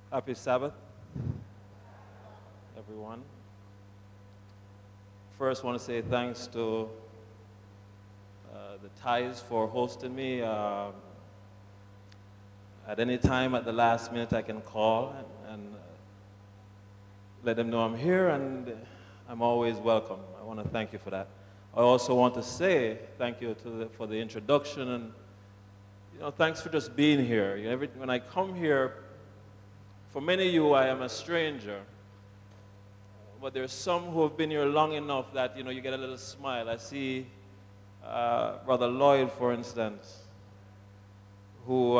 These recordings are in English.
Happy Sabbath, everyone. First, I want to say thanks to the Thais for hosting me. At any time at the last minute, I can call and let them know I'm here, and I'm always welcome. I want to thank you for that. I also want to say thank you for the introduction, and thanks for just being here. When I come here, for many of you, I am a stranger, but there's some who have been here long enough that you get a little smile. I see Brother Lloyd, for instance, who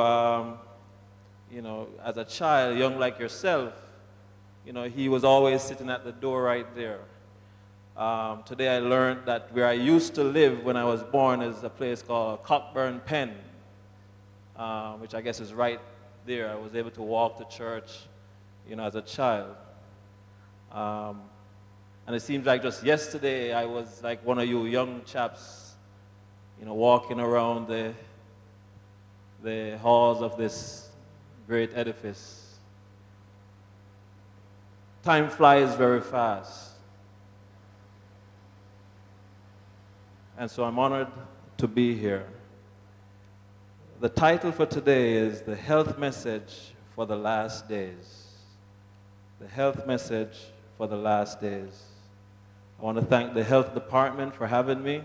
as a child, young like yourself, he was always sitting at the door right there. Today I learned that where I used to live when I was born is a place called Cockburn Pen, which I guess is right there. I was able to walk to church, as a child. And it seems like just yesterday I was like one of you young chaps, walking around the halls of this great edifice. Time flies very fast. And so I'm honored to be here. The title for today is The Health Message for the Last Days. The Health Message for the Last Days. I want to thank the Health Department for having me.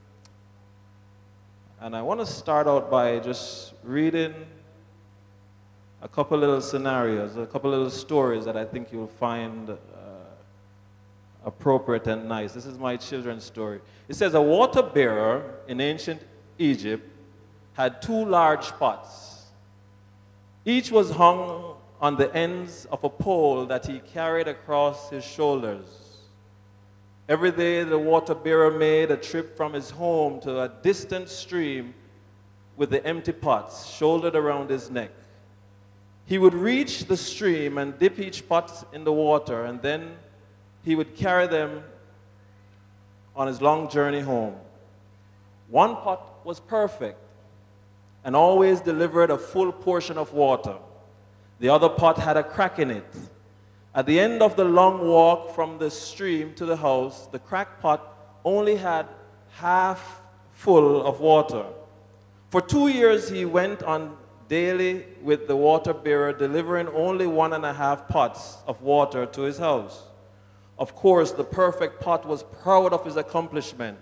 And I want to start out by just reading a couple little scenarios, a couple little stories that I think you'll find appropriate and nice. This is my children's story. It says, a water bearer in ancient Egypt had two large pots. Each was hung on the ends of a pole that he carried across his shoulders. Every day the water bearer made a trip from his home to a distant stream with the empty pots shouldered around his neck. He would reach the stream and dip each pot in the water, and then he would carry them on his long journey home. One pot was perfect and always delivered a full portion of water. The other pot had a crack in it. At the end of the long walk from the stream to the house, the cracked pot only had half full of water. For 2 years he went on daily with the water bearer, delivering only 1.5 pots of water to his house. Of course, the perfect pot was proud of his accomplishment.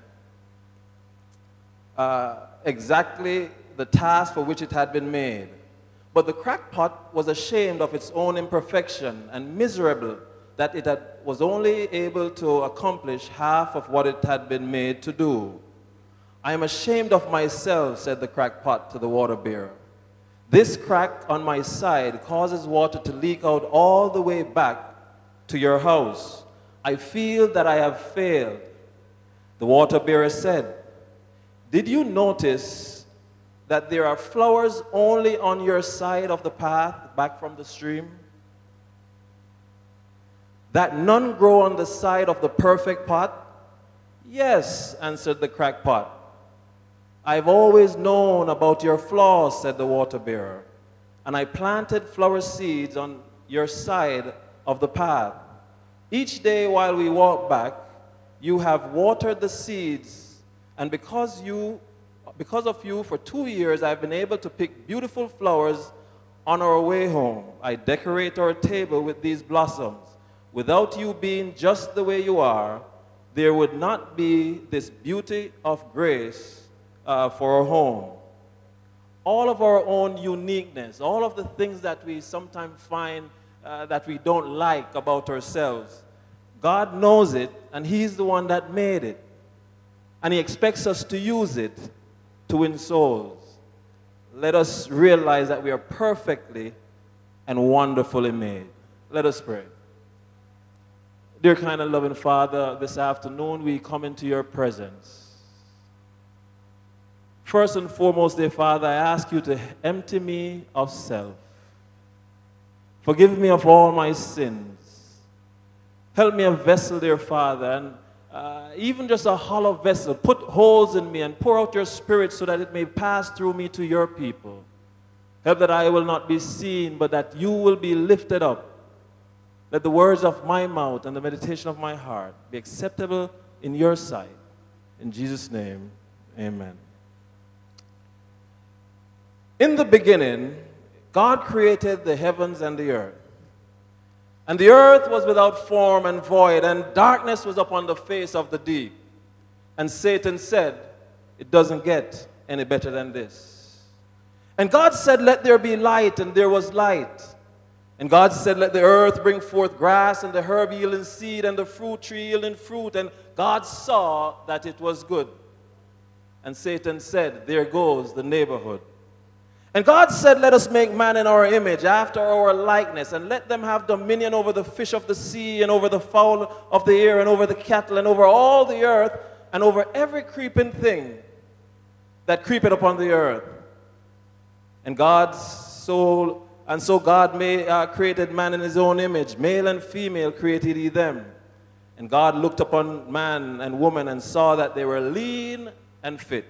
Exactly the task for which it had been made. But the cracked pot was ashamed of its own imperfection and miserable that it was only able to accomplish half of what it had been made to do. I am ashamed of myself, said the cracked pot to the water bearer. This crack on my side causes water to leak out all the way back to your house. I feel that I have failed. The water bearer said, did you notice that there are flowers only on your side of the path back from the stream? That none grow on the side of the perfect pot? Yes, answered the cracked pot. I've always known about your flaws, said the water bearer, and I planted flower seeds on your side of the path. Each day while we walk back, you have watered the seeds, and because of you, for 2 years, I've been able to pick beautiful flowers on our way home. I decorate our table with these blossoms. Without you being just the way you are, there would not be this beauty of grace for our home. All of our own uniqueness, all of the things that we sometimes find that we don't like about ourselves, God knows it, and He's the one that made it. And He expects us to use it to win souls. Let us realize that we are perfectly and wonderfully made. Let us pray. Dear kind and loving Father, this afternoon we come into your presence. First and foremost, dear Father, I ask you to empty me of self. Forgive me of all my sins. Help me a vessel, dear Father, and even just a hollow vessel. Put holes in me and pour out your Spirit so that it may pass through me to your people. Help that I will not be seen, but that you will be lifted up. Let the words of my mouth and the meditation of my heart be acceptable in your sight. In Jesus' name, amen. In the beginning, God created the heavens and the earth. And the earth was without form and void, and darkness was upon the face of the deep. And Satan said, it doesn't get any better than this. And God said, let there be light, and there was light. And God said, let the earth bring forth grass, and the herb yielding seed, and the fruit tree yielding fruit. And God saw that it was good. And Satan said, there goes the neighborhood. And God said, let us make man in our image, after our likeness, and let them have dominion over the fish of the sea, and over the fowl of the air, and over the cattle, and over all the earth, and over every creeping thing that creepeth upon the earth. And so God created man in his own image, male and female created he them. And God looked upon man and woman and saw that they were lean and fit.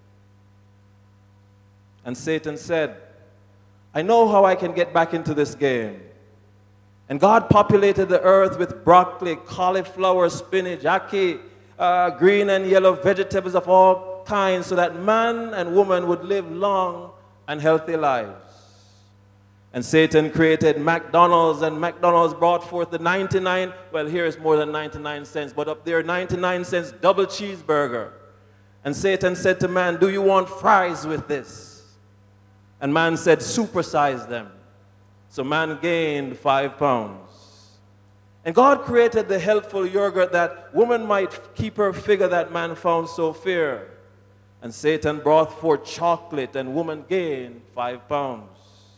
And Satan said, I know how I can get back into this game. And God populated the earth with broccoli, cauliflower, spinach, ackee, green and yellow vegetables of all kinds, so that man and woman would live long and healthy lives. And Satan created McDonald's, and McDonald's brought forth the 99, well, here is more than 99 cents, but up there 99 cents double cheeseburger. And Satan said to man, do you want fries with this? And man said, supersize them. So man gained 5 pounds. And God created the healthful yogurt that woman might keep her figure that man found so fair. And Satan brought forth chocolate, and woman gained 5 pounds.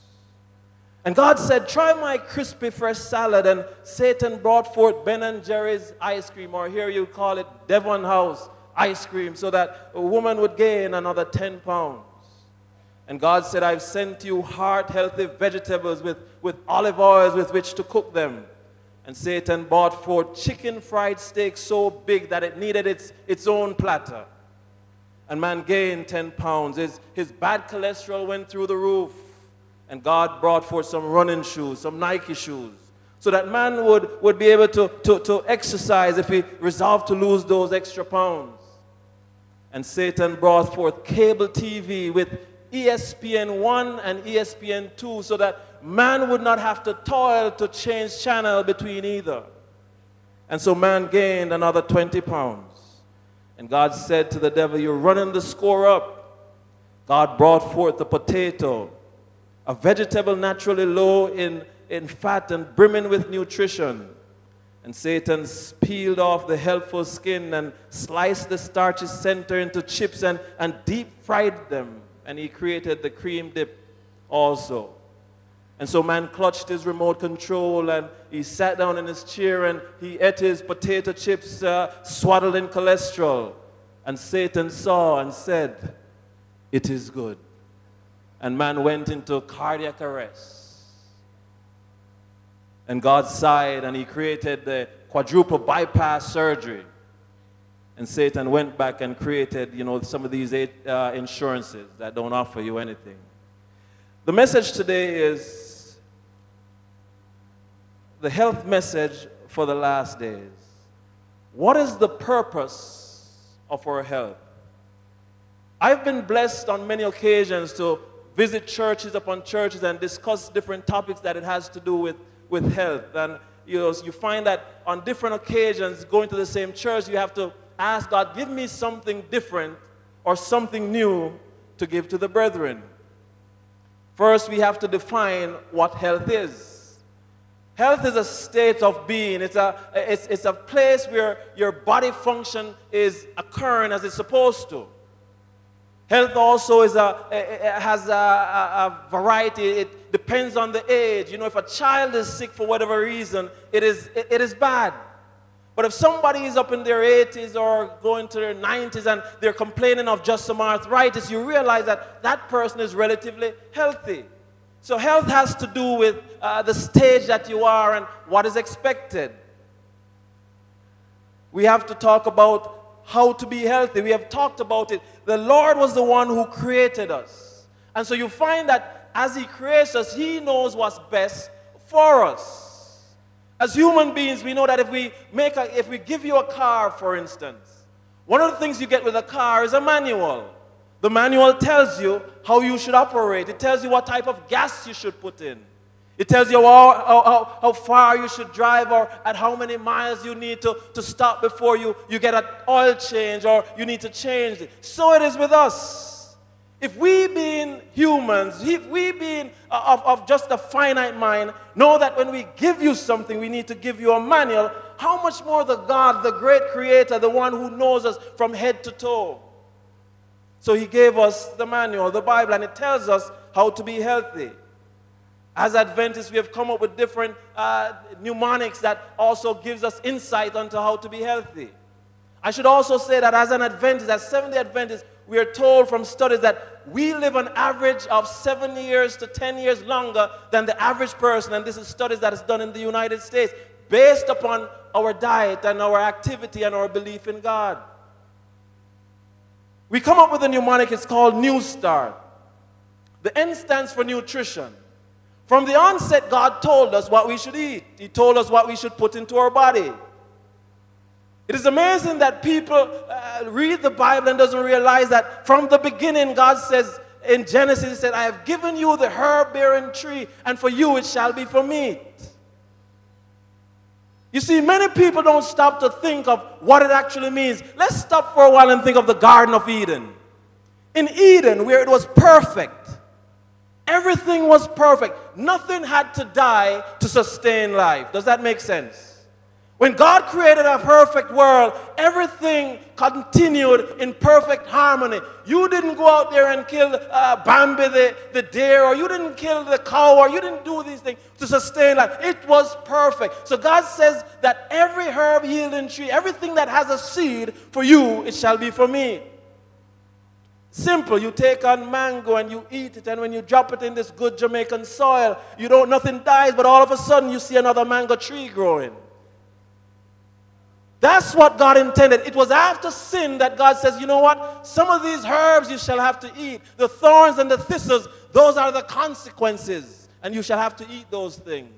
And God said, try my crispy fresh salad. And Satan brought forth Ben & Jerry's ice cream, or here you call it Devon House ice cream, so that a woman would gain another 10 pounds. And God said, I've sent you heart-healthy vegetables with olive oils with which to cook them. And Satan brought forth chicken fried steak so big that it needed its own platter. And man gained 10 pounds. His bad cholesterol went through the roof. And God brought forth some running shoes, some Nike shoes, so that man would be able to exercise if he resolved to lose those extra pounds. And Satan brought forth cable TV with ESPN 1 and ESPN 2, so that man would not have to toil to change channel between either. And so man gained another 20 pounds. And God said to the devil, you're running the score up. God brought forth the potato, a vegetable naturally low in fat and brimming with nutrition. And Satan peeled off the healthful skin and sliced the starchy center into chips and deep fried them. And he created the cream dip also. And so man clutched his remote control, and he sat down in his chair and he ate his potato chips swaddled in cholesterol. And Satan saw and said, it is good. And man went into cardiac arrest. And God sighed, and he created the quadruple bypass surgery. And Satan went back and created, some of these insurances that don't offer you anything. The message today is the health message for the last days. What is the purpose of our health? I've been blessed on many occasions to visit churches upon churches and discuss different topics that it has to do with health. And you find that on different occasions, going to the same church, you have to ask God, give me something different or something new to give to the brethren. First, we have to define what health is. Health is a state of being. It's a place where your body function is occurring as it's supposed to. Health also has a variety. It depends on the age. If a child is sick for whatever reason, it is bad. But if somebody is up in their 80s or going to their 90s and they're complaining of just some arthritis, you realize that that person is relatively healthy. So health has to do with the stage that you are and what is expected. We have to talk about how to be healthy. We have talked about it. The Lord was the one who created us. And so you find that that as he creates us, he knows what's best for us. As human beings, we know that if we give you a car, for instance, one of the things you get with a car is a manual. The manual tells you how you should operate. It tells you what type of gas you should put in. It tells you how far you should drive, or at how many miles you need to stop before you get an oil change, or you need to change it. So it is with us. If we being humans, if we being of just a finite mind, know that when we give you something, we need to give you a manual, how much more the God, the great creator, the one who knows us from head to toe. So he gave us the manual, the Bible, and it tells us how to be healthy. As Adventists, we have come up with different mnemonics that also gives us insight onto how to be healthy. I should also say that as an Adventist, as Seventh-day Adventists, we are told from studies that we live an average of 7 years to 10 years longer than the average person, and this is studies that is done in the United States, based upon our diet and our activity and our belief in God. We come up with a mnemonic, it's called New Start. The N stands for nutrition. From the onset, God told us what we should eat. He told us what we should put into our body. It is amazing that people read the Bible and doesn't realize that from the beginning, God says in Genesis, He said, I have given you the herb-bearing tree, and for you it shall be for meat. You see, many people don't stop to think of what it actually means. Let's stop for a while and think of the Garden of Eden. In Eden, where it was perfect, everything was perfect. Nothing had to die to sustain life. Does that make sense? When God created a perfect world, everything continued in perfect harmony. You didn't go out there and kill Bambi the deer, or you didn't kill the cow, or you didn't do these things to sustain life. It was perfect. So God says that every herb yielding tree, everything that has a seed, for you it shall be for me. Simple. You take on mango and you eat it, and when you drop it in this good Jamaican soil, nothing dies, but all of a sudden you see another mango tree growing. That's what God intended. It was after sin that God says, you know what? Some of these herbs you shall have to eat. The thorns and the thistles, those are the consequences, and you shall have to eat those things.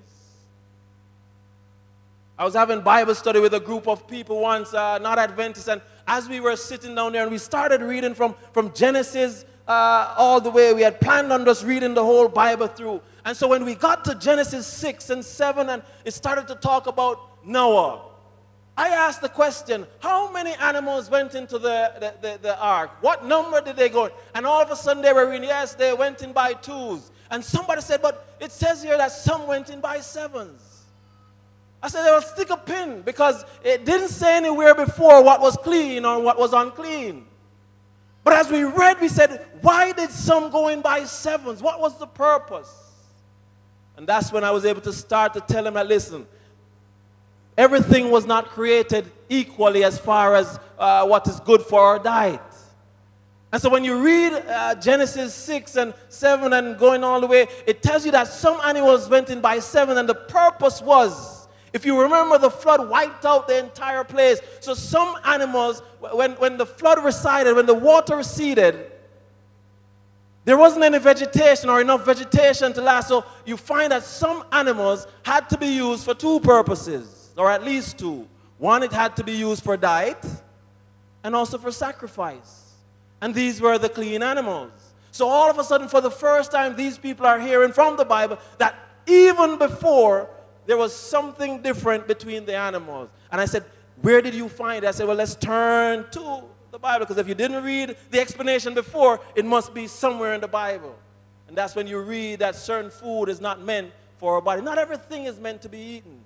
I was having Bible study with a group of people once, not Adventists, and as we were sitting down there and we started reading from Genesis all the way, we had planned on just reading the whole Bible through. And so when we got to Genesis 6 and 7 and it started to talk about Noah, I asked the question, how many animals went into the ark? What number did they go in? And all of a sudden they were reading, yes, they went in by twos. And somebody said, but it says here that some went in by sevens. I said, they will stick a pin, because it didn't say anywhere before what was clean or what was unclean. But as we read, we said, why did some go in by sevens? What was the purpose? And that's when I was able to start to tell them that, listen, everything was not created equally as far as what is good for our diet. And so when you read Genesis 6 and 7 and going all the way, it tells you that some animals went in by 7, and the purpose was, if you remember, the flood wiped out the entire place. So some animals, when the flood receded, when the water receded, there wasn't any vegetation or enough vegetation to last. So you find that some animals had to be used for two purposes, or at least two. One, it had to be used for diet and also for sacrifice. And these were the clean animals. So all of a sudden, for the first time, these people are hearing from the Bible that even before, there was something different between the animals. And I said, where did you find it? I said, well, let's turn to the Bible, because if you didn't read the explanation before, it must be somewhere in the Bible. And that's when you read that certain food is not meant for our body. Not everything is meant to be eaten.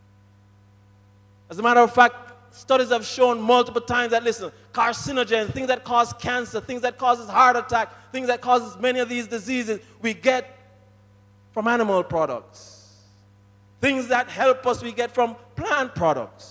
As a matter of fact, studies have shown multiple times that, listen, carcinogens, things that cause cancer, things that causes heart attack, things that causes many of these diseases, we get from animal products. Things that help us, we get from plant products.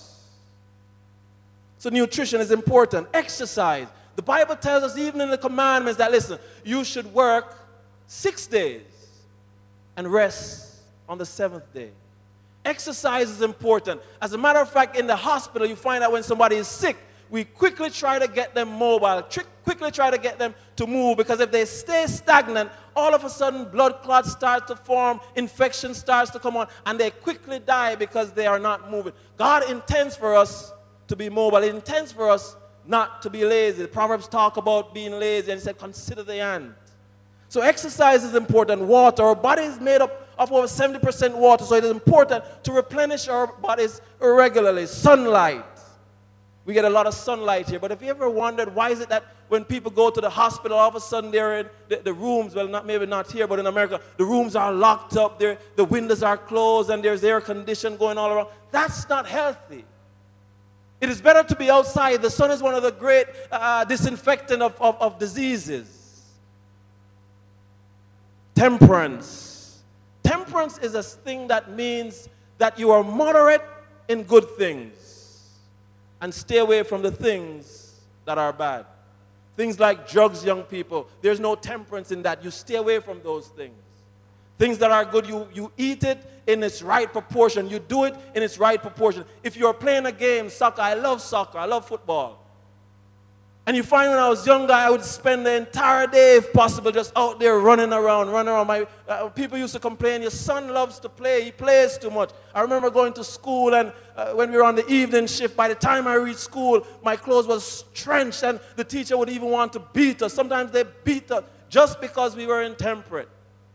So nutrition is important. Exercise. The Bible tells us even in the commandments that, listen, you should work 6 days and rest on the 7th day. Exercise is important. As a matter of fact, in the hospital, you find out when somebody is sick, we quickly try to get them mobile, quickly try to get them to move, because if they stay stagnant, all of a sudden blood clots start to form, infection starts to come on, and they quickly die because they are not moving. God intends for us to be mobile. He intends for us not to be lazy. The Proverbs talk about being lazy, and he said, consider the ant. So exercise is important. Water. Our body is made up of over 70% water, so it is important to replenish our bodies regularly. Sunlight. We get a lot of sunlight here, but have you ever wondered why is it that when people go to the hospital, all of a sudden they're in the rooms, well, maybe not here, but in America, the rooms are locked up, the windows are closed, and there's air conditioning going all around. That's not healthy. It is better to be outside. The sun is one of the great disinfectant of diseases. Temperance. Temperance is a thing that means that you are moderate in good things and stay away from the things that are bad. Things like drugs, young people. There's no temperance in that. You stay away from those things. Things that are good, you eat it in its right proportion. You do it in its right proportion. If you're playing a game, soccer, I love football. And you find when I was younger, I would spend the entire day, if possible, just out there running around. People used to complain, your son loves to play, he plays too much. I remember going to school, and when we were on the evening shift, by the time I reached school, my clothes was drenched, and the teacher would even want to beat us. Sometimes they beat us just because we were intemperate.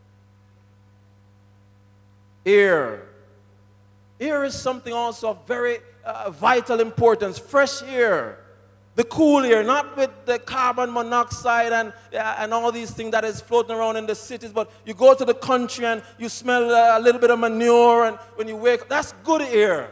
Air. Air is something also of very vital importance. Fresh air. The cool air, not with the carbon monoxide and all these things that is floating around in the cities, but you go to the country and you smell a little bit of manure, and when you wake up, that's good air.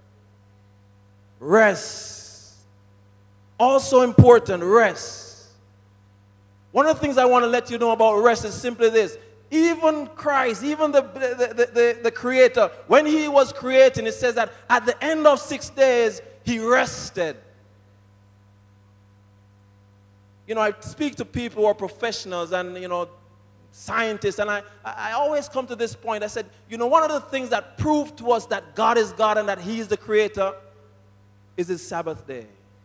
Rest. Also important, rest. One of the things I want to let you know about rest is simply this. Even Christ, even the Creator, when He was creating, it says that at the end of 6 days, He rested. You know, I speak to people who are professionals and, scientists, and I always come to this point. I said, one of the things that prove to us that God is God and that He is the Creator is His Sabbath day.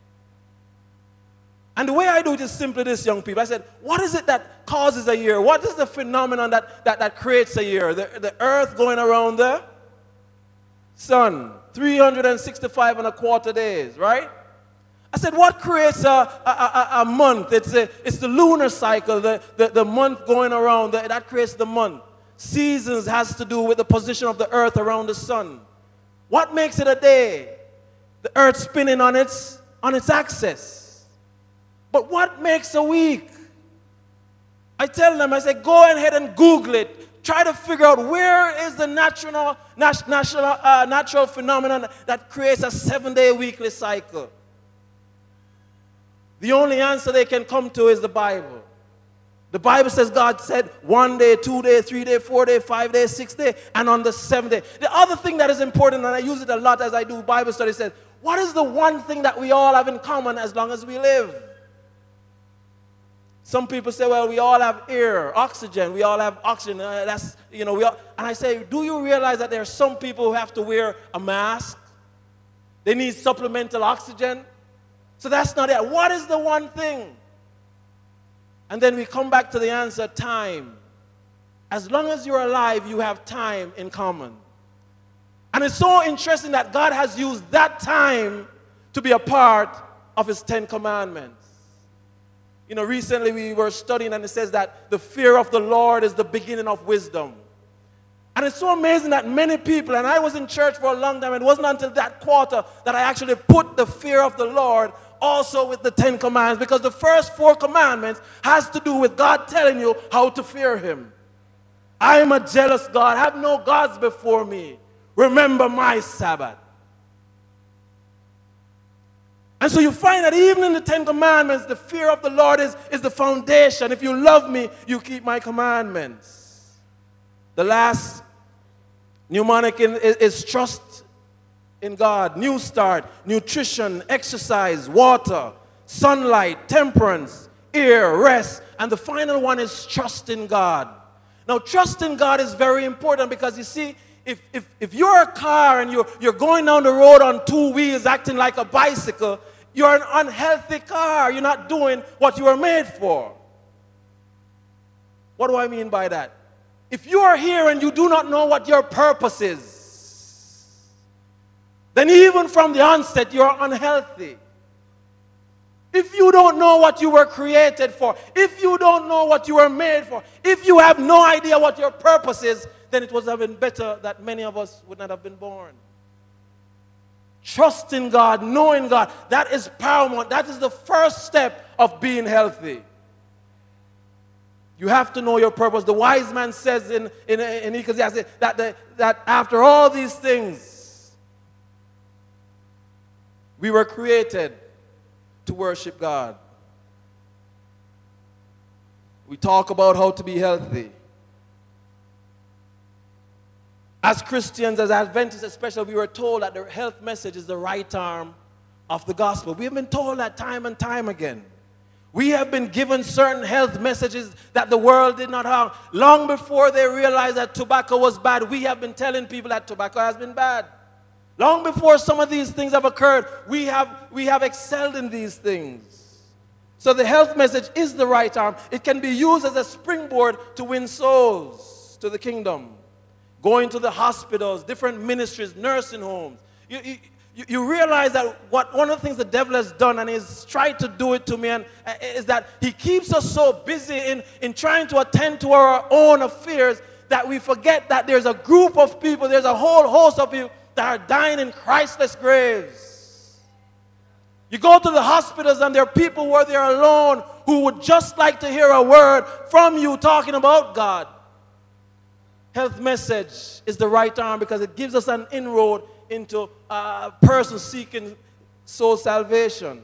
And the way I do it is simply this, young people. I said, what is it that causes a year? What is the phenomenon that creates a year? The earth going around the sun, 365 and a quarter days, right? I said, what creates a month? It's the lunar cycle, the month going around, that creates the month. Seasons has to do with the position of the earth around the sun. What makes it a day? The earth spinning on its axis. But what makes a week? I tell them, I say, go ahead and Google it. Try to figure out where is the natural phenomenon that creates a 7-day weekly cycle. The only answer they can come to is the Bible. The Bible says God said 1 day, 2 day, 3 day, 4 day, 5 day, 6 day, and on the 7th day. The other thing that is important, and I use it a lot as I do Bible study, says, what is the one thing that we all have in common as long as we live? Some people say, well, we all have air, oxygen. We all have oxygen. And I say, do you realize that there are some people who have to wear a mask? They need supplemental oxygen. So that's not it. What is the one thing? And then we come back to the answer, time. As long as you're alive, you have time in common. And it's so interesting that God has used that time to be a part of His 10 Commandments. Recently we were studying, and it says that the fear of the Lord is the beginning of wisdom. And it's so amazing that many people, and I was in church for a long time, and it wasn't until that quarter that I actually put the fear of the Lord also with the 10 commandments, because the first 4 commandments has to do with God telling you how to fear Him. I am a jealous God. Have no gods before me. Remember my Sabbath. And so you find that even in the 10 commandments, the fear of the Lord is the foundation. If you love me, you keep my commandments. The last mnemonic is trust in God. New start, nutrition, exercise, water, sunlight, temperance, air, rest. And the final one is trust in God. Now, trust in God is very important, because you see, if you're a car and you're going down the road on 2 wheels acting like a bicycle, You're an unhealthy car. You're not doing what you were made for. What do I mean by that? If you are here and you do not know what your purpose is, then even from the onset, you're unhealthy. If you don't know what you were created for, if you don't know what you were made for, if you have no idea what your purpose is, then it would have been better that many of us would not have been born. Trusting God, knowing God, that is paramount. That is the first step of being healthy. You have to know your purpose. The wise man says in Ecclesiastes that after all these things, we were created to worship God. We talk about how to be healthy. As Christians, as Adventists especially, we were told that the health message is the right arm of the gospel. We have been told that time and time again. We have been given certain health messages that the world did not have. Long before they realized that tobacco was bad, we have been telling people that tobacco has been bad. Long before some of these things have occurred, we have excelled in these things. So the health message is the right arm. It can be used as a springboard to win souls to the kingdom. Going to the hospitals, different ministries, nursing homes. You realize that one of the things the devil has done, and he's tried to do it to me, is that he keeps us so busy in trying to attend to our own affairs that we forget that there's a group of people, there's a whole host of people that are dying in Christless graves. You go to the hospitals and there are people who are there alone who would just like to hear a word from you talking about God. Health message is the right arm because it gives us an inroad into a person seeking soul salvation.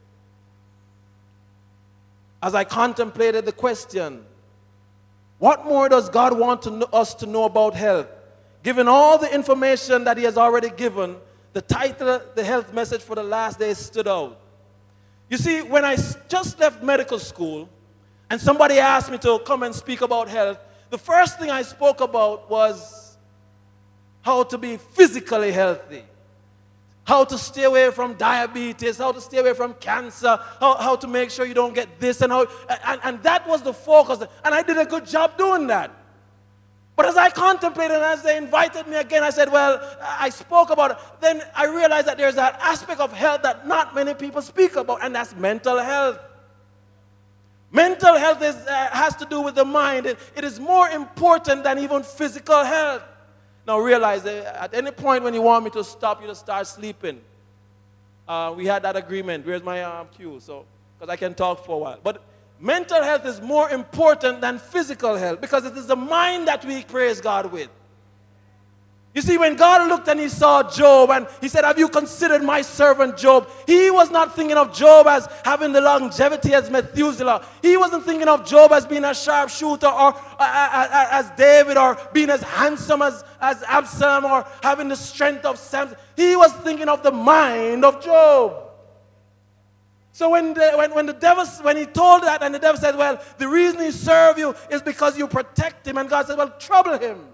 As I contemplated the question, what more does God want us to know about health? Given all the information that he has already given, the title, The Health Message for the Last Days, stood out. You see, when I just left medical school and somebody asked me to come and speak about health, the first thing I spoke about was how to be physically healthy, how to stay away from diabetes, how to stay away from cancer, how to make sure you don't get this, and that was the focus. And I did a good job doing that. But as I contemplated and as they invited me again, I said, well, I spoke about it. Then I realized that there's that aspect of health that not many people speak about, and that's mental health. Mental health has to do with the mind. It is more important than even physical health. Now realize that at any point when you want me to stop you to start sleeping, we had that agreement. Where's my cue? So, because I can talk for a while. But mental health is more important than physical health because it is the mind that we praise God with. You see, when God looked and he saw Job and he said, have you considered my servant Job? He was not thinking of Job as having the longevity as Methuselah. He wasn't thinking of Job as being a sharpshooter or as David or being as handsome as Absalom or having the strength of Samson. He was thinking of the mind of Job. So when he told that and the devil said, well, the reason he served you is because you protect him. And God said, well, trouble him.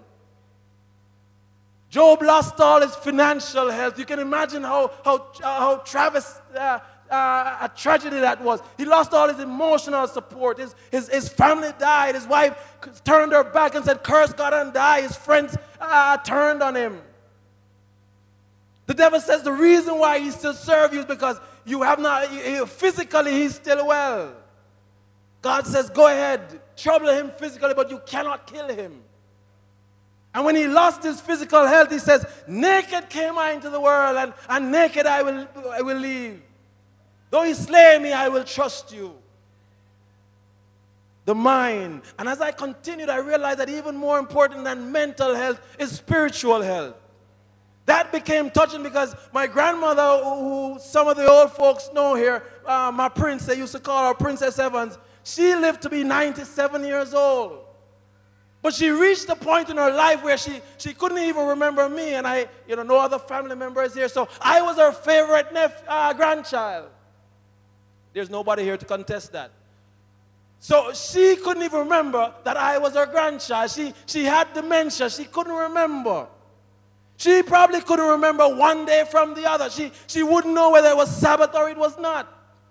Job lost all his financial health. You can imagine how a tragedy that was. He lost all his emotional support. His family died. His wife turned her back and said, curse God and die. His friends turned on him. The devil says the reason why he still serves you is because you have not, physically he's still well. God says, go ahead, trouble him physically, but you cannot kill him. And when he lost his physical health, he says, naked came I into the world, and naked I will leave. Though he slay me, I will trust you. The mind. And as I continued, I realized that even more important than mental health is spiritual health. That became touching because my grandmother, who some of the old folks know here, my prince, they used to call her Princess Evans, she lived to be 97 years old. But she reached a point in her life where she couldn't even remember me, and no other family members here. So I was her favorite grandchild. There's nobody here to contest that. So she couldn't even remember that I was her grandchild. She had dementia. She couldn't remember. She probably couldn't remember one day from the other. She wouldn't know whether it was Sabbath or it was not.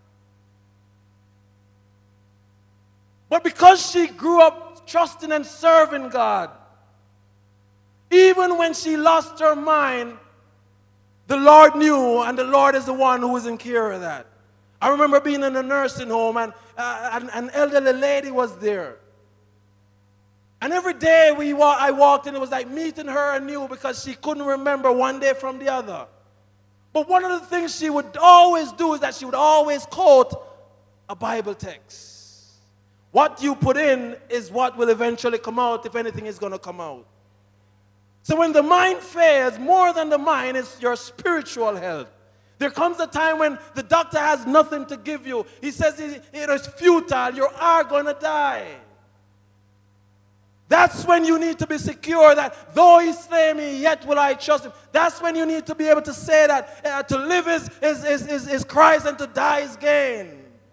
But because she grew up trusting and serving God, even when she lost her mind, the Lord knew, and the Lord is the one who is in care of that. I remember being in a nursing home, and an elderly lady was there. And every day I walked in, it was like meeting her anew because she couldn't remember one day from the other. But one of the things she would always do is that she would always quote a Bible text. What you put in is what will eventually come out, if anything is going to come out. So when the mind fails, more than the mind is your spiritual health. There comes a time when the doctor has nothing to give you. He says it is futile. You are going to die. That's when you need to be secure that though he slay me, yet will I trust him. That's when you need to be able to say that to live is Christ and to die is gain.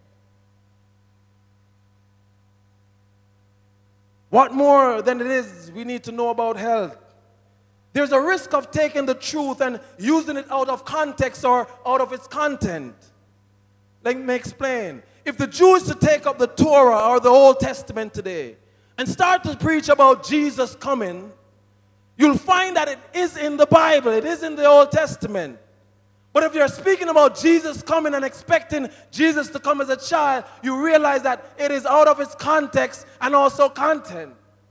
What more than it is we need to know about health? There's a risk of taking the truth and using it out of context or out of its content. Let me explain. If the Jews to take up the Torah or the Old Testament today and start to preach about Jesus coming, you'll find that it is in the Bible, it is in the Old Testament. But if you're speaking about Jesus coming and expecting Jesus to come as a child, you realize that it is out of its context and also content.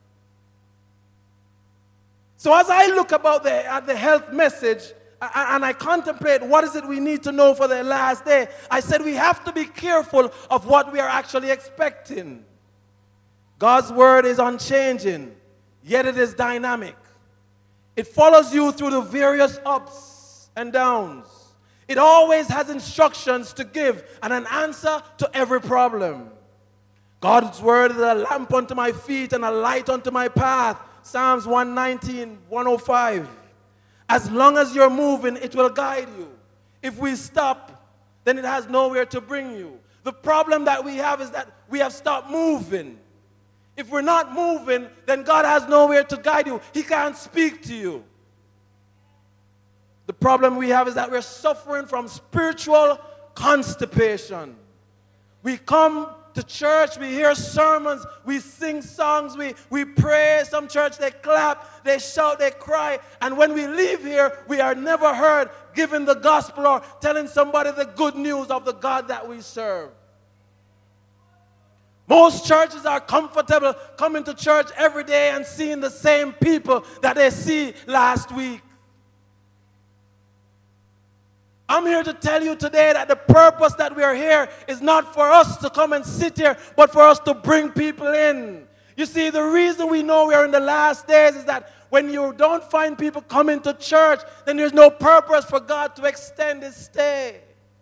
So as I look at the health message and I contemplate what is it we need to know for the last day, I said we have to be careful of what we are actually expecting. God's word is unchanging, yet it is dynamic. It follows you through the various ups and downs. It always has instructions to give and an answer to every problem. God's word is a lamp unto my feet and a light unto my path. Psalms 119, 105. As long as you're moving, it will guide you. If we stop, then it has nowhere to bring you. The problem that we have is that we have stopped moving. If we're not moving, then God has nowhere to guide you. He can't speak to you. The problem we have is that we're suffering from spiritual constipation. We come to church, we hear sermons, we sing songs, we pray. Some church, they clap, they shout, they cry. And when we leave here, we are never heard giving the gospel or telling somebody the good news of the God that we serve. Most churches are comfortable coming to church every day and seeing the same people that they see last week. I'm here to tell you today that the purpose that we are here is not for us to come and sit here, but for us to bring people in. You see, the reason we know we are in the last days is that when you don't find people coming to church, then there's no purpose for God to extend his stay.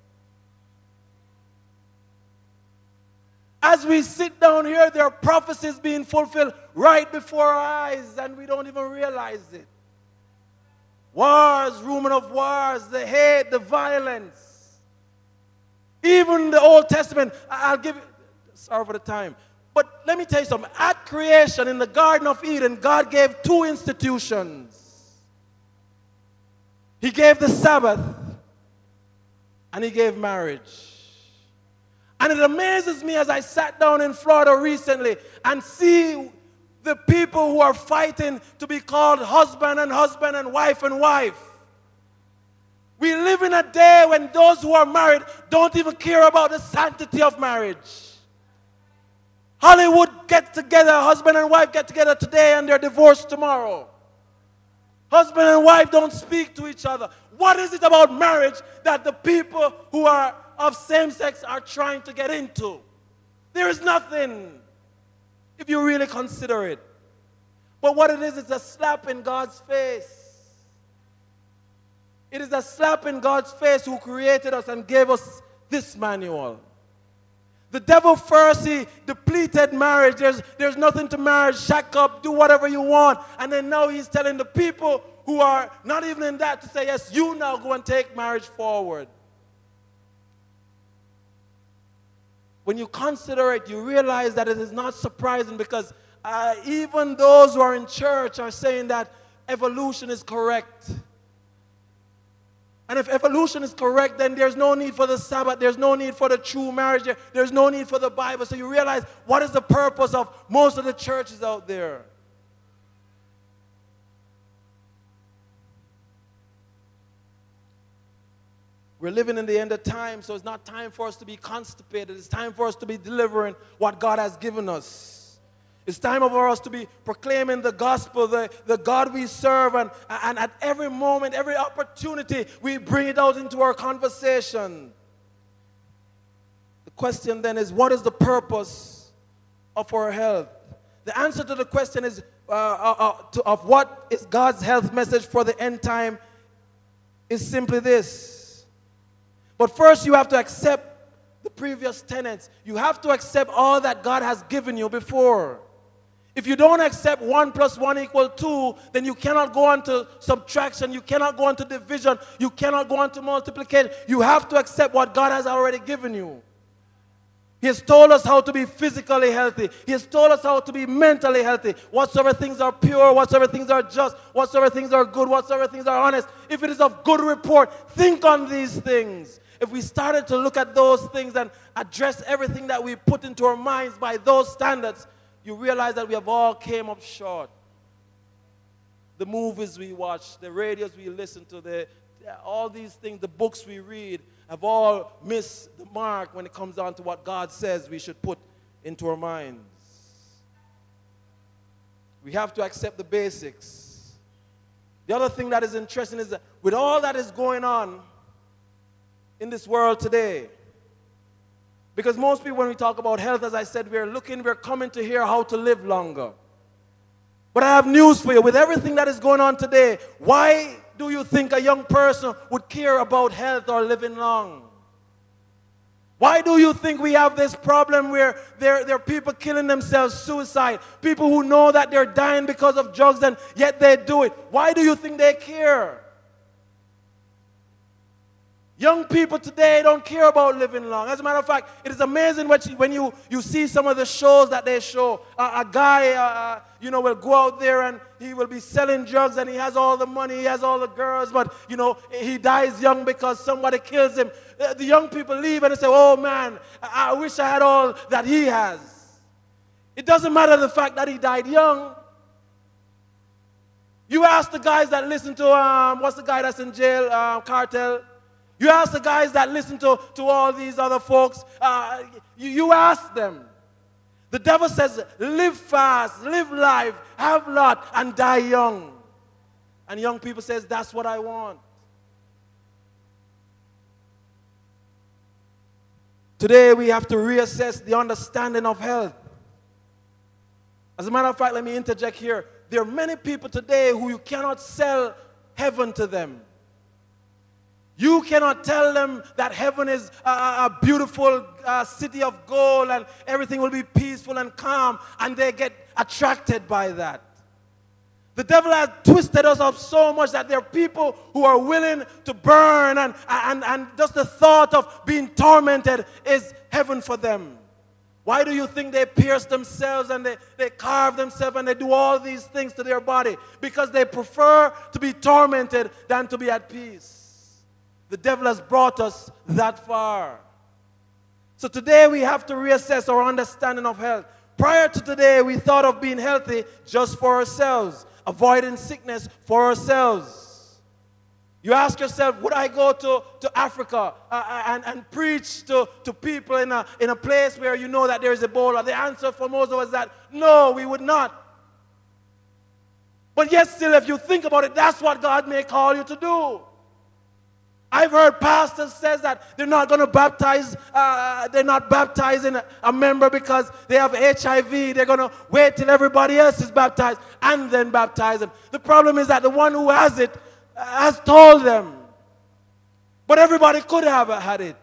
As we sit down here, there are prophecies being fulfilled right before our eyes, and we don't even realize it. Wars, rumor of wars, the hate, the violence. Even the Old Testament, I'll give it, sorry for the time. But let me tell you something. At creation, in the Garden of Eden, God gave two institutions. He gave the Sabbath, and he gave marriage. And it amazes me as I sat down in Florida recently and see the people who are fighting to be called husband and wife and wife. We live in a day when those who are married don't even care about the sanctity of marriage. Hollywood gets together, husband and wife get together today and they're divorced tomorrow. Husband and wife don't speak to each other. What is it about marriage that the people who are of same sex are trying to get into? There is nothing, if you really consider it. But what it is, it's a slap in God's face. It is a slap in God's face who created us and gave us this manual. The devil first, he depleted marriage. There's nothing to marriage. Shack up, do whatever you want. And then now he's telling the people who are not even in that to say, yes, you now go and take marriage forward. When you consider it, you realize that it is not surprising because even those who are in church are saying that evolution is correct. And if evolution is correct, then there's no need for the Sabbath. There's no need for the true marriage. There's no need for the Bible. So you realize what is the purpose of most of the churches out there. We're living in the end of time, so it's not time for us to be constipated. It's time for us to be delivering what God has given us. It's time for us to be proclaiming the gospel, the God we serve, and at every moment, every opportunity, we bring it out into our conversation. The question then is, what is the purpose of our health? The answer to the question is, of what is God's health message for the end time is simply this. But first you have to accept the previous tenets. You have to accept all that God has given you before. If you don't accept 1 + 1 = 2, then you cannot go on to subtraction, you cannot go on to division, you cannot go on to multiplication. You have to accept what God has already given you. He has told us how to be physically healthy. He has told us how to be mentally healthy. Whatsoever things are pure, whatsoever things are just, whatsoever things are good, whatsoever things are honest, if it is of good report, think on these things. If we started to look at those things and address everything that we put into our minds by those standards, you realize that we have all came up short. The movies we watch, the radios we listen to, all these things, the books we read, have all missed the mark when it comes down to what God says we should put into our minds. We have to accept the basics. The other thing that is interesting is that with all that is going on in this world today, because most people, when we talk about health, as I said, we're coming to hear how to live longer. But I have news for you. With everything that is going on today, why do you think a young person would care about health or living long? Why do you think we have this problem where there are people killing themselves, suicide, people who know that they're dying because of drugs and yet they do it? Why do you think they care? Young people today don't care about living long. As a matter of fact, it is amazing when you see some of the shows that they show. A guy, will go out there and he will be selling drugs and he has all the money, he has all the girls, but, he dies young because somebody kills him. The young people leave and they say, oh man, I wish I had all that he has. It doesn't matter the fact that he died young. You ask the guys that listen to, what's the guy that's in jail, Cartel? You ask the guys that listen to all these other folks, you ask them. The devil says, live fast, live life, have lot, and die young. And young people says, that's what I want. Today we have to reassess the understanding of health. As a matter of fact, let me interject here. There are many people today who you cannot sell heaven to them. You cannot tell them that heaven is a beautiful city of gold and everything will be peaceful and calm, and they get attracted by that. The devil has twisted us up so much that there are people who are willing to burn, and just the thought of being tormented is heaven for them. Why do you think they pierce themselves and they carve themselves and they do all these things to their body? Because they prefer to be tormented than to be at peace. The devil has brought us that far. So today we have to reassess our understanding of health. Prior to today, we thought of being healthy just for ourselves, avoiding sickness for ourselves. You ask yourself, would I go to Africa and preach to people in a place where you know that there is Ebola? The answer for most of us is that no, we would not. But yet still, if you think about it, that's what God may call you to do. I've heard pastors say that they're not going to baptize, they're not baptizing a member because they have HIV. They're going to wait till everybody else is baptized and then baptize them. The problem is that the one who has it has told them. But everybody could have had it.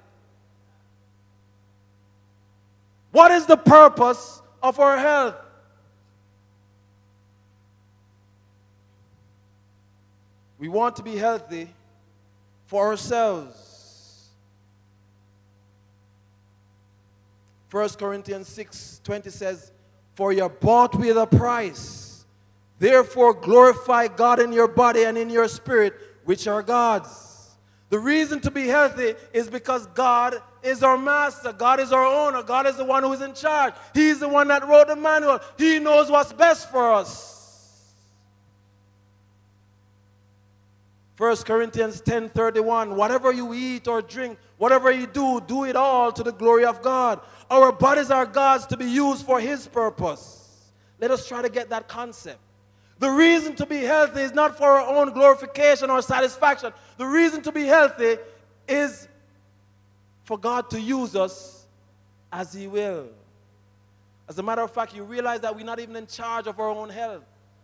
What is the purpose of our health? We want to be healthy for ourselves. 1 Corinthians 6:20 says, for you are bought with a price. Therefore glorify God in your body and in your spirit, which are God's. The reason to be healthy is because God is our master. God is our owner. God is the one who is in charge. He's the one that wrote the manual. He knows what's best for us. 1 Corinthians 10:31, whatever you eat or drink, whatever you do, do it all to the glory of God. Our bodies are God's to be used for His purpose. Let us try to get that concept. The reason to be healthy is not for our own glorification or satisfaction. The reason to be healthy is for God to use us as He will. As a matter of fact, you realize that we're not even in charge of our own health.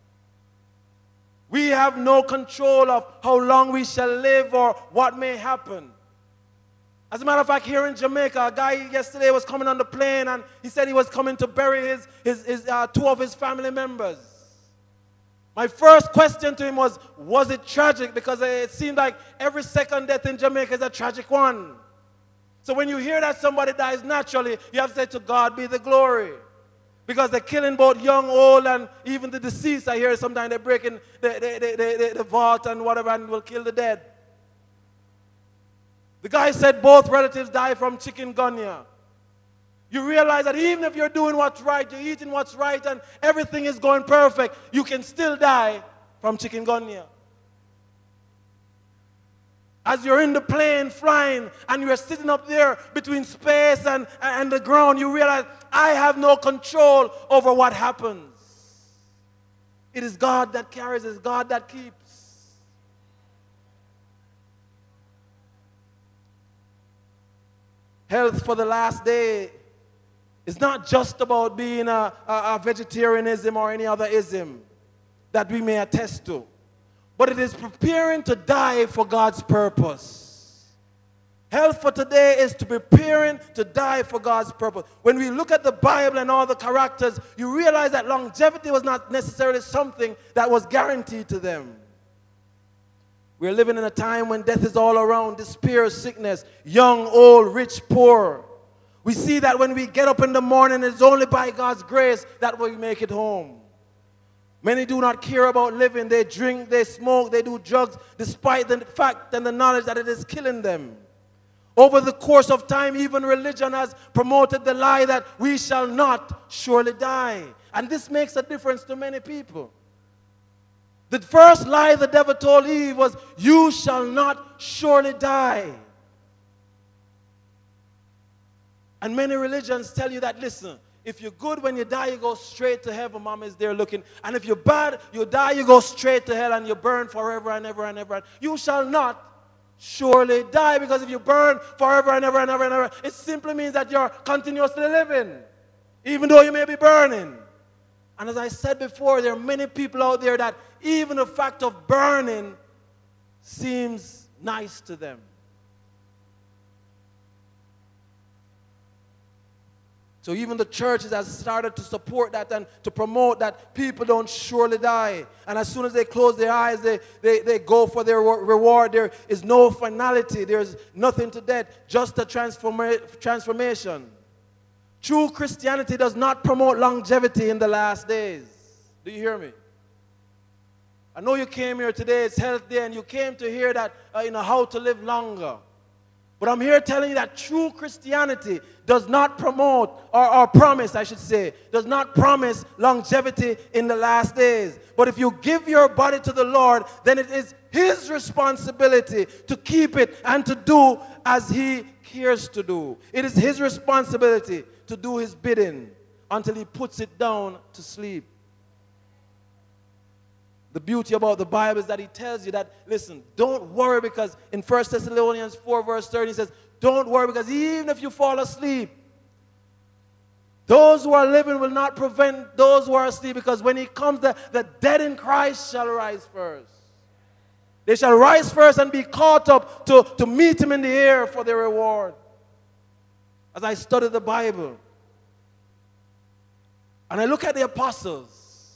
We have no control of how long we shall live or what may happen. As a matter of fact, here in Jamaica, a guy yesterday was coming on the plane and he said he was coming to bury two of his family members. My first question to him was it tragic? Because it seemed like every second death in Jamaica is a tragic one. So when you hear that somebody dies naturally, you have to say, to God be the glory. Because they're killing both young, old, and even the deceased. I hear sometimes they're breaking the vault and whatever and will kill the dead. The guy said both relatives died from chikungunya. You realize that even if you're doing what's right, you're eating what's right, and everything is going perfect, you can still die from chikungunya. As you're in the plane flying and you're sitting up there between space and the ground, you realize, I have no control over what happens. It is God that carries, it's God that keeps. Health for the last day is not just about being a vegetarianism or any other ism that we may attest to. But it is preparing to die for God's purpose. Health for today is to preparing to die for God's purpose. When we look at the Bible and all the characters, you realize that longevity was not necessarily something that was guaranteed to them. We're living in a time when death is all around, despair, sickness, young, old, rich, poor. We see that when we get up in the morning, it's only by God's grace that we make it home. Many do not care about living. They drink, they smoke, they do drugs, despite the fact and the knowledge that it is killing them. Over the course of time, even religion has promoted the lie that we shall not surely die. And this makes a difference to many people. The first lie the devil told Eve was, you shall not surely die. And many religions tell you that, listen, if you're good when you die, you go straight to heaven. Mom is there looking. And if you're bad, you die, you go straight to hell and you burn forever and ever and ever. You shall not surely die, because if you burn forever and ever and ever and ever, it simply means that you're continuously living, even though you may be burning. And as I said before, there are many people out there that even the fact of burning seems nice to them. So even the churches have started to support that and to promote that people don't surely die. And as soon as they close their eyes, they go for their reward. There is no finality. There is nothing to death, just a transformation. True Christianity does not promote longevity in the last days. Do you hear me? I know you came here today, it's Health Day, and you came to hear that, how to live longer. But I'm here telling you that true Christianity does not promote, or promise, I should say, does not promise longevity in the last days. But if you give your body to the Lord, then it is His responsibility to keep it and to do as He cares to do. It is His responsibility to do His bidding until He puts it down to sleep. The beauty about the Bible is that He tells you that, listen, don't worry, because in 1 Thessalonians 4 verse 30 He says, don't worry, because even if you fall asleep, those who are living will not prevent those who are asleep, because when He comes, the dead in Christ shall rise first. They shall rise first and be caught up to meet Him in the air for their reward. As I study the Bible, and I look at the apostles,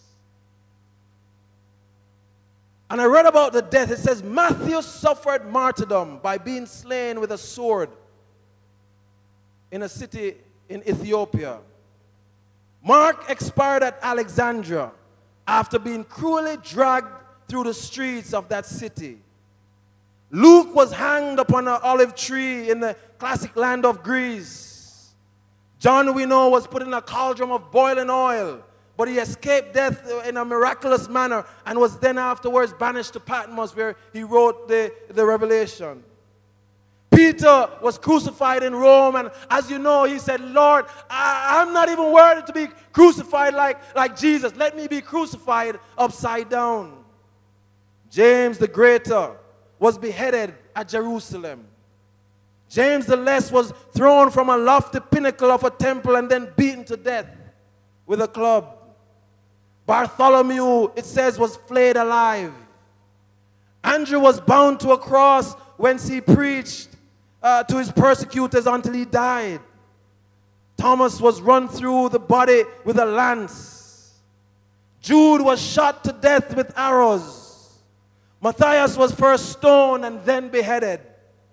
and I read about the death. It says Matthew suffered martyrdom by being slain with a sword in a city in Ethiopia. Mark expired at Alexandria after being cruelly dragged through the streets of that city. Luke was hanged upon an olive tree in the classic land of Greece. John, we know, was put in a cauldron of boiling oil, but he escaped death in a miraculous manner and was then afterwards banished to Patmos, where he wrote the Revelation. Peter was crucified in Rome, and as you know, he said, Lord, I'm not even worthy to be crucified like Jesus. Let me be crucified upside down. James the Greater was beheaded at Jerusalem. James the Less was thrown from a lofty pinnacle of a temple and then beaten to death with a club. Bartholomew, it says, was flayed alive. Andrew was bound to a cross whence he preached to his persecutors until he died. Thomas was run through the body with a lance. Jude was shot to death with arrows. Matthias was first stoned and then beheaded.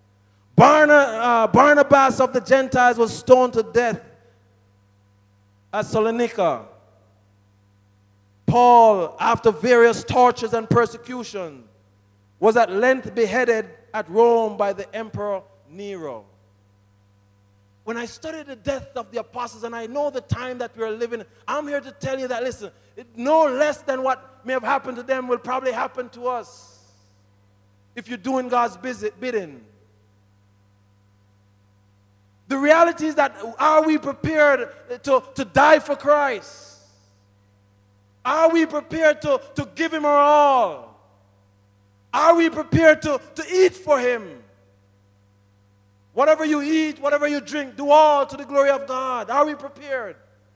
Barnabas of the Gentiles was stoned to death at Salonika. Paul, after various tortures and persecution, was at length beheaded at Rome by the Emperor Nero. When I study the death of the apostles and I know the time that we are living, I'm here to tell you that, listen, no less than what may have happened to them will probably happen to us if you're doing God's bidding. The reality is that, are we prepared to die for Christ? Are we prepared to give him our all? Are we prepared to eat for him? Whatever you eat, whatever you drink, do all to the glory of God. Are we prepared?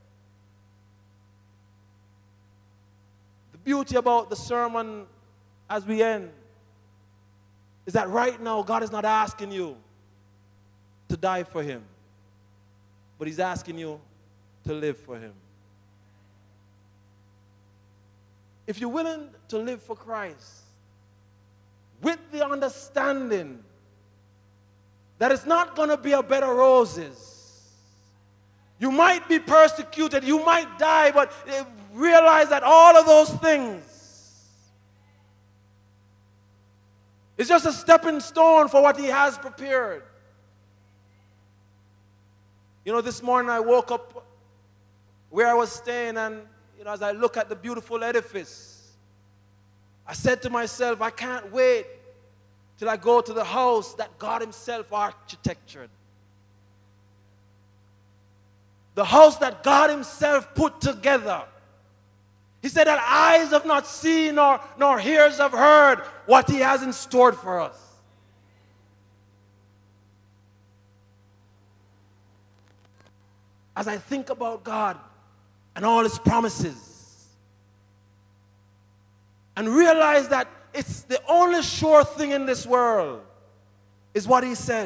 The beauty about the sermon as we end is that right now God is not asking you to die for him, but he's asking you to live for him. If you're willing to live for Christ with the understanding that it's not going to be a bed of roses. You might be persecuted, you might die, but realize that all of those things is just a stepping stone for what he has prepared. You know, this morning I woke up where I was staying, and as I look at the beautiful edifice, I said to myself, I can't wait till I go to the house that God himself architectured. The house that God himself put together. He said that eyes have not seen nor ears have heard what he has in store for us. As I think about God and all his promises, and realize that it's the only sure thing in this world is what he said.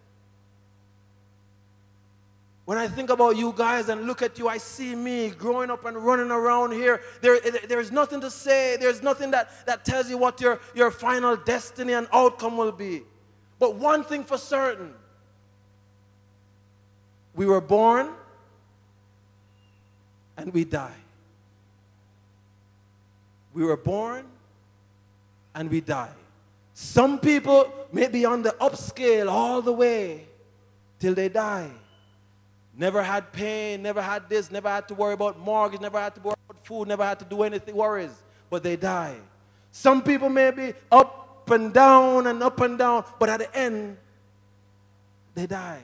When I think about you guys and look at you, I see me growing up and running around here. There's nothing to say. There's nothing that tells you what your final destiny and outcome will be. But one thing for certain, we were born and we die. We were born and we die. Some people may be on the upscale all the way till they die. Never had pain, never had this, never had to worry about mortgage, never had to worry about food, never had to do anything, worries, but they die. Some people may be up and down, but at the end, they die.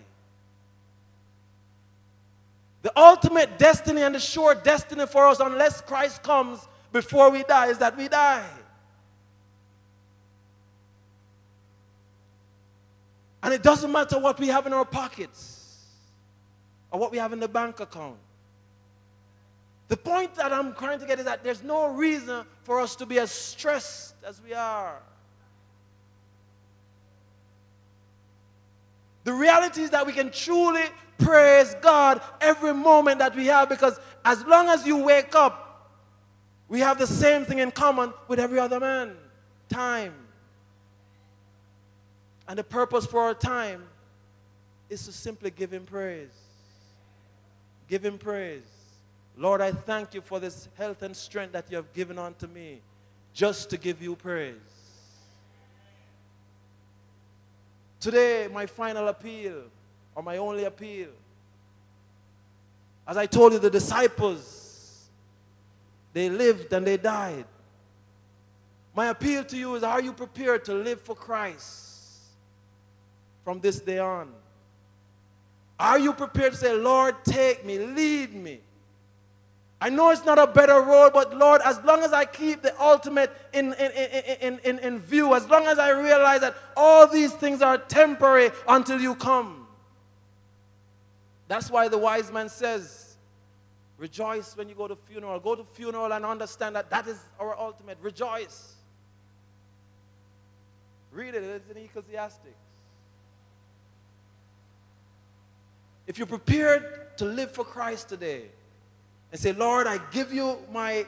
The ultimate destiny and the sure destiny for us, unless Christ comes before we die, is that we die. And it doesn't matter what we have in our pockets or what we have in the bank account. The point that I'm trying to get is that there's no reason for us to be as stressed as we are. The reality is that we can truly praise God every moment that we have, because as long as you wake up, we have the same thing in common with every other man: time. And the purpose for our time is to simply give him praise. Give him praise. Lord, I thank you for this health and strength that you have given unto me just to give you praise. Today, my final appeal, or my only appeal, as I told you, the disciples, they lived and they died. My appeal to you is, are you prepared to live for Christ from this day on? Are you prepared to say, Lord, take me, lead me? I know it's not a better road, but Lord, as long as I keep the ultimate in view, as long as I realize that all these things are temporary until you come. That's why the wise man says, rejoice when you go to funeral. Go to funeral and understand that that is our ultimate. Rejoice. Read it. It's in Ecclesiastes. If you're prepared to live for Christ today and say, Lord, I give you my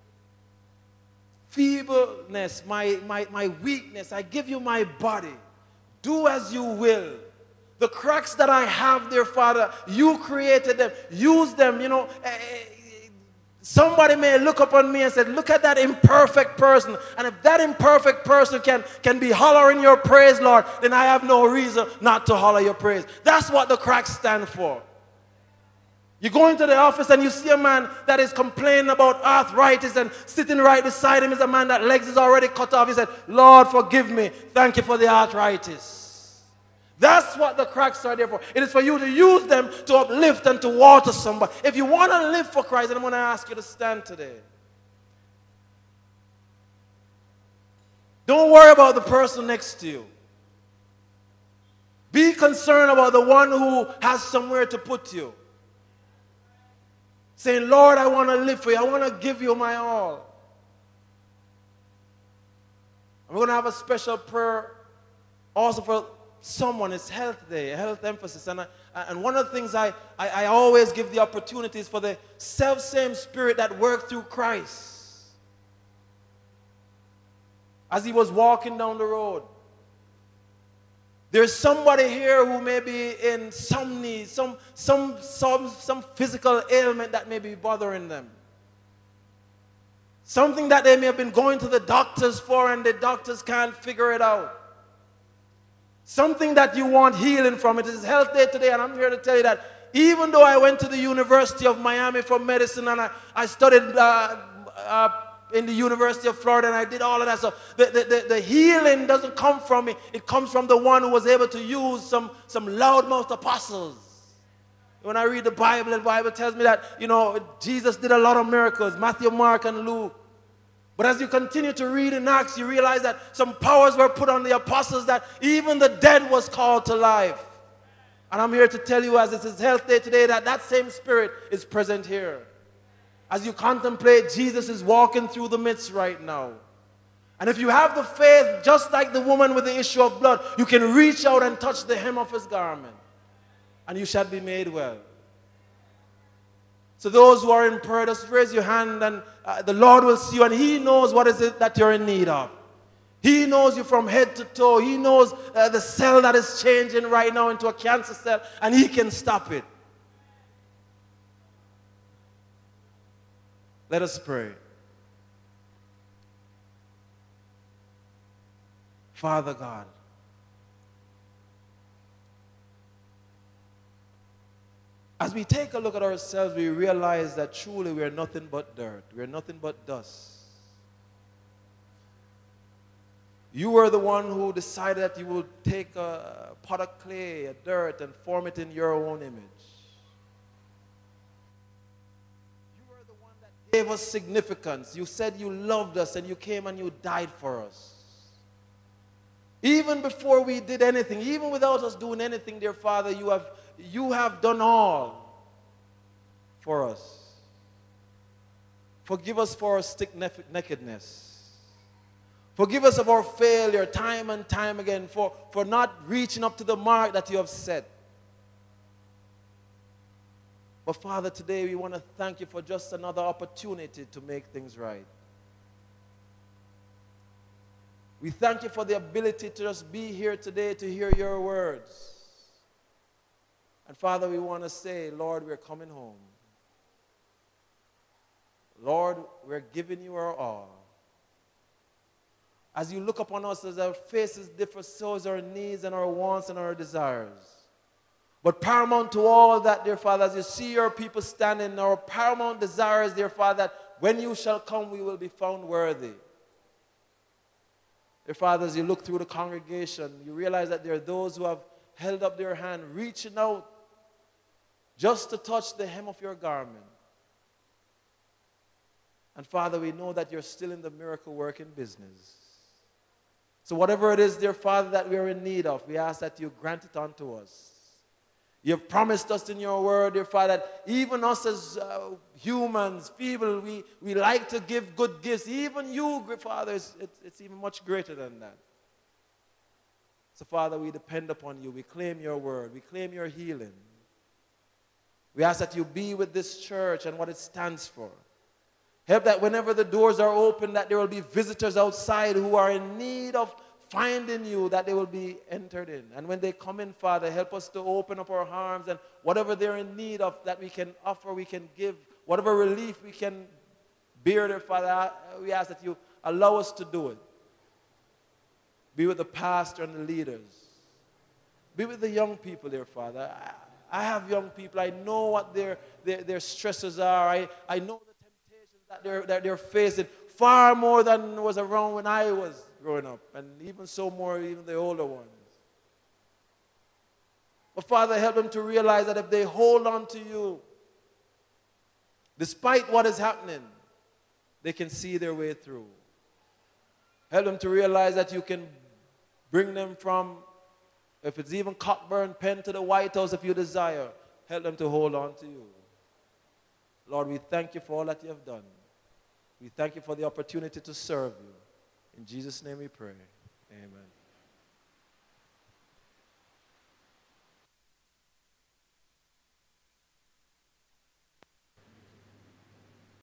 feebleness, my weakness. I give you my body. Do as you will. The cracks that I have there, Father, you created them. Use them, Somebody may look upon me and say, look at that imperfect person. And if that imperfect person can be hollering your praise, Lord, then I have no reason not to holler your praise. That's what the cracks stand for. You go into the office and you see a man that is complaining about arthritis, and sitting right beside him is a man that legs is already cut off. He said, Lord, forgive me. Thank you for the arthritis. That's what the cracks are there for. It is for you to use them to uplift and to water somebody. If you want to live for Christ, then I'm going to ask you to stand today. Don't worry about the person next to you. Be concerned about the one who has somewhere to put you. Saying, Lord, I want to live for you. I want to give you my all. I'm going to have a special prayer also for someone. It's Health Day, a health emphasis. And one of the things I always give the opportunities for the self-same spirit that worked through Christ. As he was walking down the road, there's somebody here who may be in some need, some physical ailment that may be bothering them. Something that they may have been going to the doctors for and the doctors can't figure it out. Something that you want healing from. It is Health Day today, and I'm here to tell you that even though I went to the University of Miami for medicine and I studied in the University of Florida and I did all of that, so the healing doesn't come from me. It comes from the one who was able to use some loudmouth apostles. When I read the Bible tells me that, Jesus did a lot of miracles, Matthew, Mark, and Luke. But as you continue to read in Acts, you realize that some powers were put on the apostles, that even the dead was called to life. And I'm here to tell you, as this is Health Day today, that same spirit is present here. As you contemplate, Jesus is walking through the midst right now. And if you have the faith, just like the woman with the issue of blood, you can reach out and touch the hem of his garment, and you shall be made well. So those who are in prayer, just raise your hand, and the Lord will see you, and he knows what is it that you're in need of. He knows you from head to toe. He knows the cell that is changing right now into a cancer cell, and he can stop it. Let us pray. Father God, as we take a look at ourselves, we realize that truly we are nothing but dirt. We are nothing but dust. You were the one who decided that you would take a pot of clay, a dirt, and form it in your own image. You were the one that gave us significance. You said you loved us, and you came and you died for us. Even before we did anything, even without us doing anything, dear Father, you have done all for us. Forgive us for our stick-neckedness. Forgive us of our failure time and time again, for not reaching up to the mark that you have set. But Father, today we want to thank you for just another opportunity to make things right. We thank you for the ability to just be here today to hear your words. And Father, we want to say, Lord, we're coming home. Lord, we're giving you our all. As you look upon us, as our faces differ, so is our needs and our wants and our desires. But paramount to all that, dear Father, as you see your people standing, our paramount desire is, dear Father, that when you shall come, we will be found worthy. Dear Father, as you look through the congregation, you realize that there are those who have held up their hand, reaching out just to touch the hem of your garment. And Father, we know that you're still in the miracle working business. So whatever it is, dear Father, that we are in need of, we ask that you grant it unto us. You have promised us in your word, dear Father, that even us as humans, feeble, we like to give good gifts. Even you, Father, it's even much greater than that. So, Father, we depend upon you. We claim your word. We claim your healing. We ask that you be with this church and what it stands for. Help that whenever the doors are open, that there will be visitors outside who are in need of finding you, that they will be entered in. And when they come in, Father, help us to open up our arms, and whatever they're in need of that we can offer, we can give. Whatever relief we can bear, dear Father, we ask that you allow us to do it. Be with the pastor and the leaders. Be with the young people, dear Father. I have young people. I know what their stresses are. I know the temptations that they're facing far more than was around when I was growing up, and even so more, even the older ones. But Father, help them to realize that if they hold on to you, despite what is happening, they can see their way through. Help them to realize that you can bring them from, if it's even Cockburn Pen, to the White House if you desire. Help them to hold on to you. Lord, we thank you for all that you have done. We thank you for the opportunity to serve you. In Jesus' name we pray. Amen.